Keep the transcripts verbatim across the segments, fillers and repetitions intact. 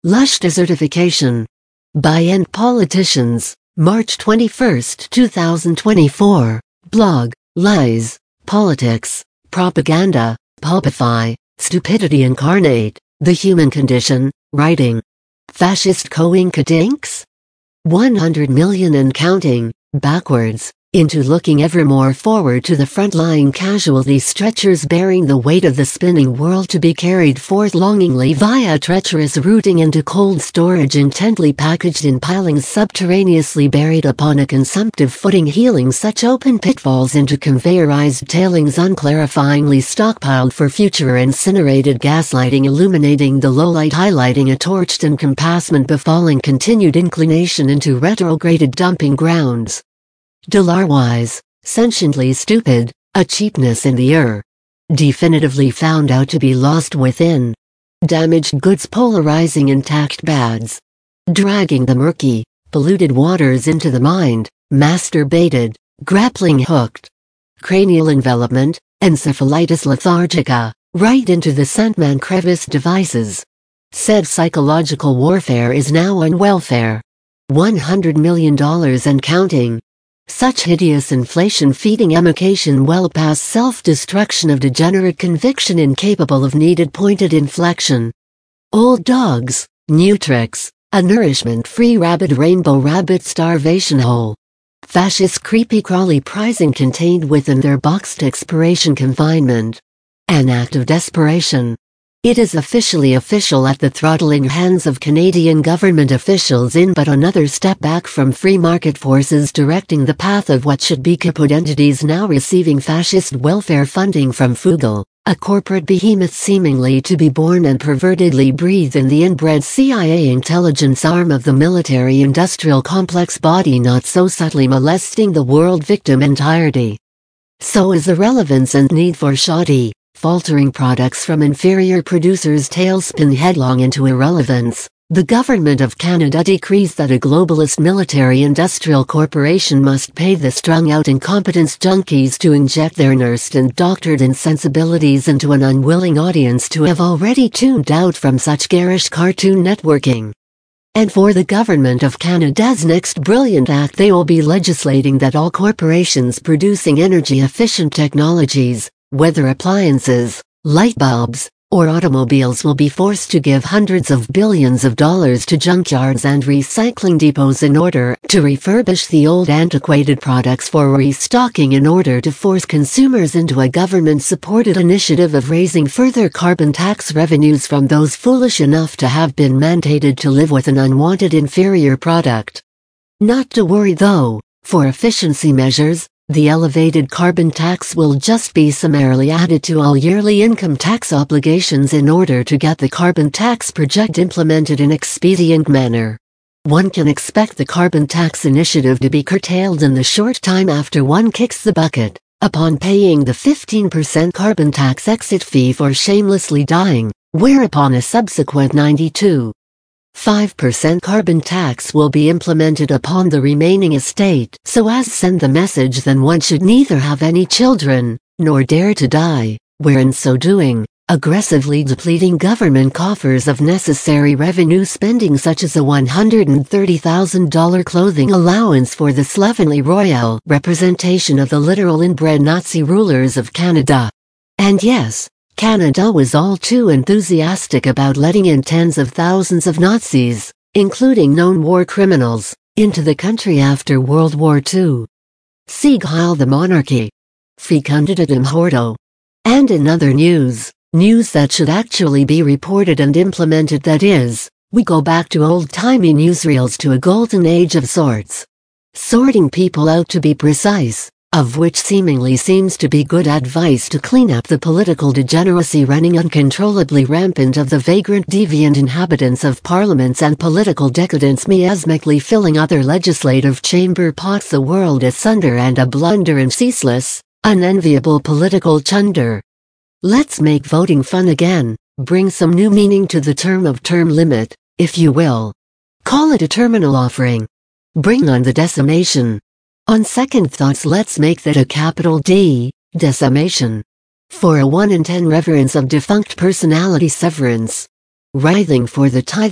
Lush desertification. By End Politicians, March twenty-first, two thousand twenty-four. Blog, Lies, Politics, Propaganda, Pulpify, Stupidity Incarnate, The Human Condition, Writing. Fascist coinkydinks? one hundred million and counting, backwards, into looking ever more forward to the front-lying casualty stretchers bearing the weight of the spinning world to be carried forth longingly via treacherous routing into cold storage intently packaged in pilings subterraneously buried upon a consumptive footing healing such open pitfalls into conveyorized tailings unclarifyingly stockpiled for future incinerated gaslighting illuminating the lowlight highlighting a torched encompassment befalling continued inclination into retrograded dumping grounds. Dollar-wise, sentiently stupid, a cheapness in the air. Definitively found out to be lost within. Damaged goods polarizing intact bads. Dragging the murky, polluted waters into the mind, masturbated, grappling hooked. Cranial envelopment, encephalitis lethargica, right into the Sandman crevice devices. Said psychological warfare is now on welfare. one hundred million dollars and counting. Such hideous inflation-feeding emication well past self-destruction of degenerate conviction incapable of needed pointed inflection. Old dogs, new tricks, a nourishment-free rabid rainbow rabbit starvation hole. Fascist creepy-crawly prizing contained within their boxed expiration confinement. An act of desperation. It is officially official at the throttling hands of Canadian government officials in but another step back from free market forces directing the path of what should be caput entities now receiving fascist welfare funding from Fugal, a corporate behemoth seemingly to be born and pervertedly breathe in the inbred C I A intelligence arm of the military-industrial complex body not so subtly molesting the world victim entirety. So is the relevance and need for shoddy, faltering products from inferior producers tailspin headlong into irrelevance. The Government of Canada decrees that a globalist military-industrial corporation must pay the strung-out incompetence junkies to inject their nursed and doctored insensibilities into an unwilling audience to have already tuned out from such garish cartoon networking. And for the Government of Canada's next brilliant act they will be legislating that all corporations producing energy-efficient technologies, whether appliances, light bulbs, or automobiles will be forced to give hundreds of billions of dollars to junkyards and recycling depots in order to refurbish the old antiquated products for restocking in order to force consumers into a government-supported initiative of raising further carbon tax revenues from those foolish enough to have been mandated to live with an unwanted inferior product. Not to worry though, for efficiency measures, the elevated carbon tax will just be summarily added to all yearly income tax obligations in order to get the carbon tax project implemented in expedient manner. One can expect the carbon tax initiative to be curtailed in the short time after one kicks the bucket, upon paying the fifteen percent carbon tax exit fee for shamelessly dying, whereupon a subsequent ninety-two point five percent carbon tax will be implemented upon the remaining estate so as send the message then one should neither have any children, nor dare to die, where in so doing, aggressively depleting government coffers of necessary revenue spending such as a one hundred thirty thousand dollars clothing allowance for the slovenly royal representation of the literal inbred Nazi rulers of Canada. And yes, Canada was all too enthusiastic about letting in tens of thousands of Nazis, including known war criminals, into the country after World War Two. Sieg Heil the monarchy. Fecunditatem hordo. And in other news, news that should actually be reported and implemented that is, we go back to old-timey newsreels to a golden age of sorts. Sorting people out to be precise, of which seemingly seems to be good advice to clean up the political degeneracy running uncontrollably rampant of the vagrant deviant inhabitants of parliaments and political decadence miasmically filling other legislative chamber pots the world asunder and a blunder and ceaseless, unenviable political chunder. Let's make voting fun again, bring some new meaning to the term of term limit, if you will. Call it a terminal offering. Bring on the decimation. On second thoughts let's make that a capital D, decimation. For a one in ten reverence of defunct personality severance. Writhing for the tithing,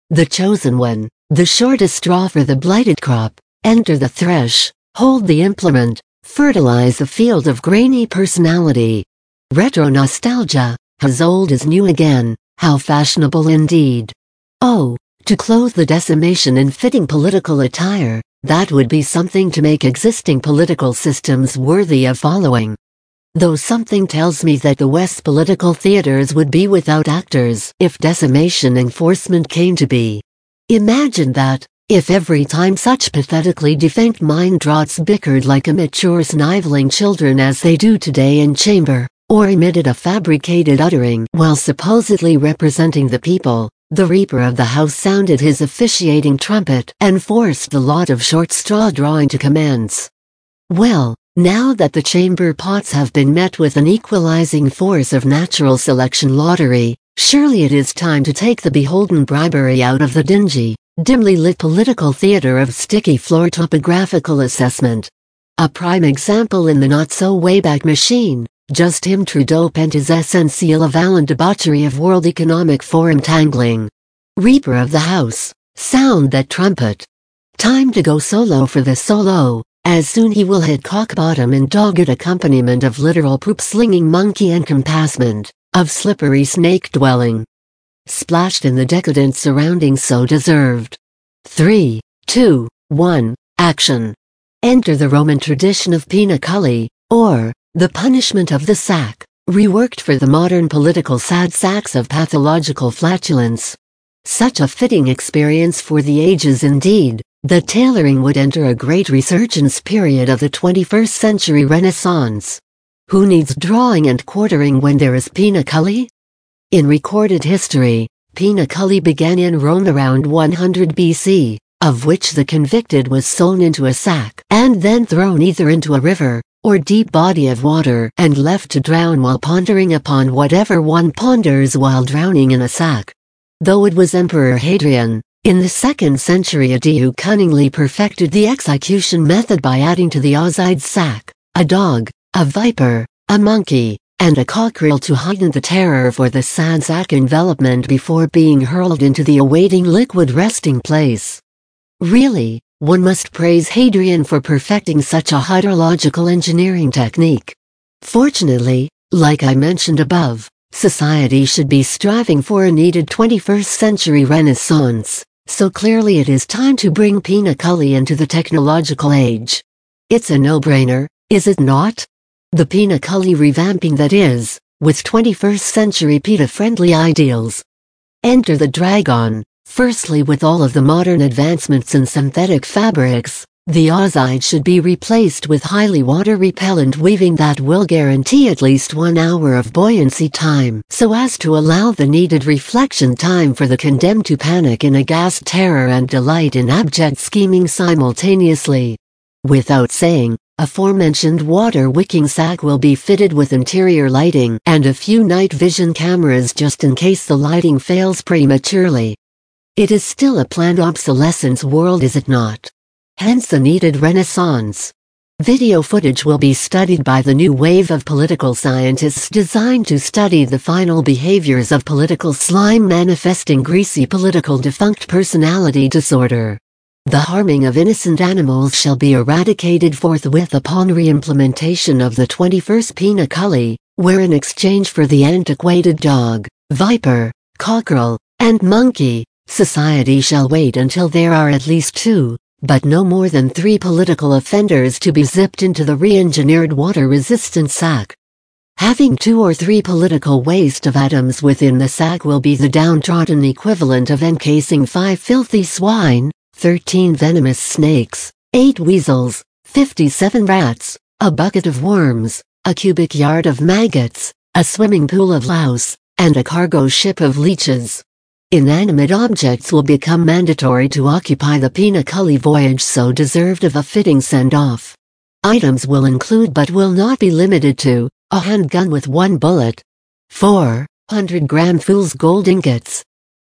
the chosen one, the shortest straw for the blighted crop. Enter the thresh, hold the implement, fertilize the field of grainy personality. Retro nostalgia, as old as new again, how fashionable indeed. Oh, to clothe the decimation in fitting political attire, that would be something to make existing political systems worthy of following. Though something tells me that the West's political theaters would be without actors if decimation enforcement came to be. Imagine that, if every time such pathetically defamed mind draughts bickered like immature sniveling children as they do today in chamber, or emitted a fabricated uttering while supposedly representing the people, the Reaper of the House sounded his officiating trumpet and forced the lot of short straw drawing to commence. Well, now that the chamber pots have been met with an equalizing force of natural selection lottery, surely it is time to take the beholden bribery out of the dingy, dimly lit political theater of sticky floor topographical assessment. A prime example in the not-so-way-back machine, Justin Trudeau penned his essential avowed debauchery of World Economic Forum tangling. Reaper of the House, sound that trumpet. Time to go solo for the solo, as soon he will hit cock-bottom in dogged accompaniment of literal poop-slinging monkey encompassment, of slippery snake-dwelling. Splashed in the decadent surroundings so deserved. three, two, one, action. Enter the Roman tradition of Pena Cully, or, the punishment of the sack, reworked for the modern political sad sacks of pathological flatulence. Such a fitting experience for the ages indeed, that tailoring would enter a great resurgence period of the twenty-first century Renaissance. Who needs drawing and quartering when there is Pena Cully? In recorded history, Pena Cully began in Rome around one hundred B C, of which the convicted was sewn into a sack and then thrown either into a river or deep body of water and left to drown while pondering upon whatever one ponders while drowning in a sack. Though it was Emperor Hadrian, in the second century A D who cunningly perfected the execution method by adding to the Ozide's sack, a dog, a viper, a monkey, and a cockerel to heighten the terror for the sad sack envelopment before being hurled into the awaiting liquid resting place. Really, one must praise Hadrian for perfecting such a hydrological engineering technique. Fortunately, like I mentioned above, society should be striving for a needed twenty-first century renaissance, so clearly it is time to bring Pena Cully into the technological age. It's a no-brainer, is it not? The Pena Cully revamping that is, with twenty-first century PETA-friendly ideals. Enter the Dragon. Firstly, with all of the modern advancements in synthetic fabrics, the Ozide should be replaced with highly water-repellent weaving that will guarantee at least one hour of buoyancy time so as to allow the needed reflection time for the condemned to panic in aghast terror and delight in abject scheming simultaneously. Without saying, aforementioned water-wicking sack will be fitted with interior lighting and a few night vision cameras just in case the lighting fails prematurely. It is still a planned obsolescence world, is it not? Hence the needed renaissance. Video footage will be studied by the new wave of political scientists designed to study the final behaviors of political slime manifesting greasy political defunct personality disorder. The harming of innocent animals shall be eradicated forthwith upon re-implementation of the twenty-first Pena Cully, where in exchange for the antiquated dog, viper, cockerel, and monkey, society shall wait until there are at least two, but no more than three political offenders to be zipped into the re-engineered water-resistant sack. Having two or three political waste of atoms within the sack will be the downtrodden equivalent of encasing five filthy swine, thirteen venomous snakes, eight weasels, fifty-seven rats, a bucket of worms, a cubic yard of maggots, a swimming pool of louse, and a cargo ship of leeches. Inanimate objects will become mandatory to occupy the Pena Cully voyage so deserved of a fitting send-off. Items will include but will not be limited to, a handgun with one bullet, four hundred gram fool's gold ingots,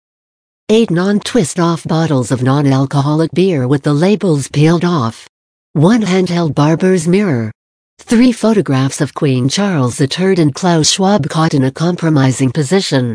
eight non-twist-off bottles of non-alcoholic beer with the labels peeled off, one handheld barber's mirror, three photographs of Queen Charles the Third and Klaus Schwab caught in a compromising position,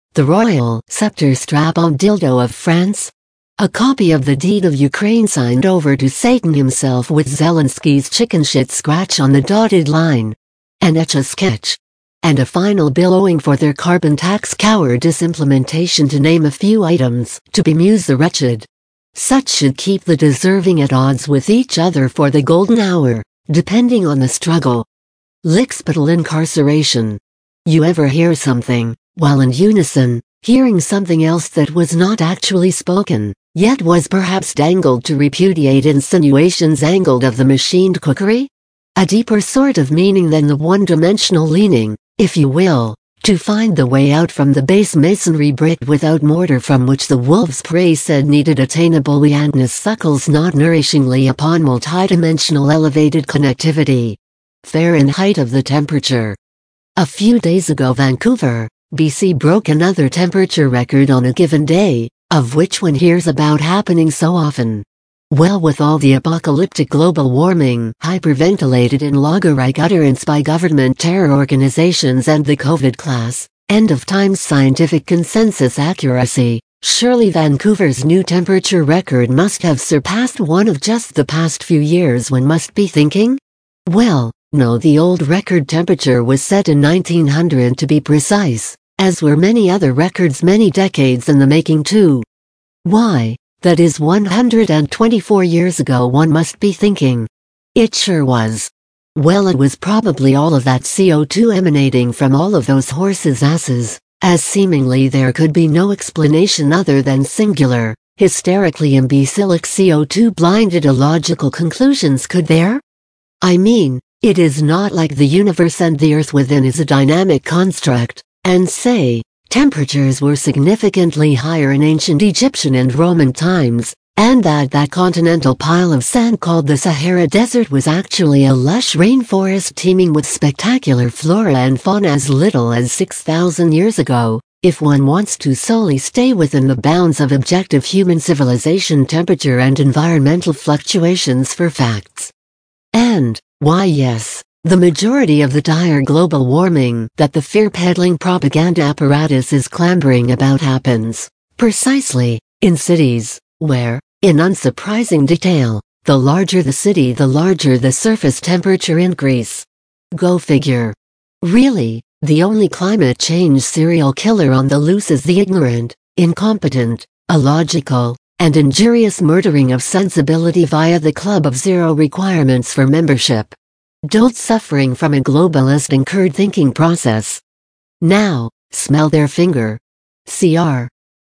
The royal scepter strap-on dildo of France? A copy of the deed of Ukraine signed over to Satan himself with Zelensky's chicken shit scratch on the dotted line. An Etch-a-Sketch. And a final bill owing for their carbon tax cowardice implementation, to name a few items, to bemuse the wretched. Such should keep the deserving at odds with each other for the golden hour, depending on the struggle. Lickspittle incarceration. You ever hear something, while in unison, hearing something else that was not actually spoken, yet was perhaps dangled to repudiate insinuations angled of the machined cookery? A deeper sort of meaning than the one-dimensional leaning, if you will, to find the way out from the base masonry brick without mortar from which the wolves' prey said needed attainable weandness suckles not nourishingly upon multidimensional elevated connectivity. Fahrenheit of the temperature. A few days ago Vancouver, B C broke another temperature record on a given day, of which one hears about happening so often. Well, with all the apocalyptic global warming hyperventilated in logorike utterance by government terror organizations and the COVID class, end of times scientific consensus accuracy, surely Vancouver's new temperature record must have surpassed one of just the past few years, one must be thinking? Well, no, the old record temperature was set in nineteen hundred to be precise, as were many other records many decades in the making too. Why? That is one hundred twenty-four years ago, one must be thinking. It sure was. Well, it was probably all of that C O two emanating from all of those horses' asses, as seemingly there could be no explanation other than singular, hysterically imbecilic C O two blinded illogical conclusions, could there? I mean, it is not like the universe and the earth within is a dynamic construct, and say, temperatures were significantly higher in ancient Egyptian and Roman times, and that that continental pile of sand called the Sahara Desert was actually a lush rainforest teeming with spectacular flora and fauna as little as six thousand years ago, if one wants to solely stay within the bounds of objective human civilization temperature and environmental fluctuations for facts. And, why yes, the majority of the dire global warming that the fear-peddling propaganda apparatus is clambering about happens, precisely, in cities, where, in unsurprising detail, the larger the city the larger the surface temperature increase. Go figure. Really, the only climate change serial killer on the loose is the ignorant, incompetent, illogical, and injurious murdering of sensibility via the Club of Zero requirements for membership. Don't suffering from a globalist incurred thinking process. Now, smell their finger. C R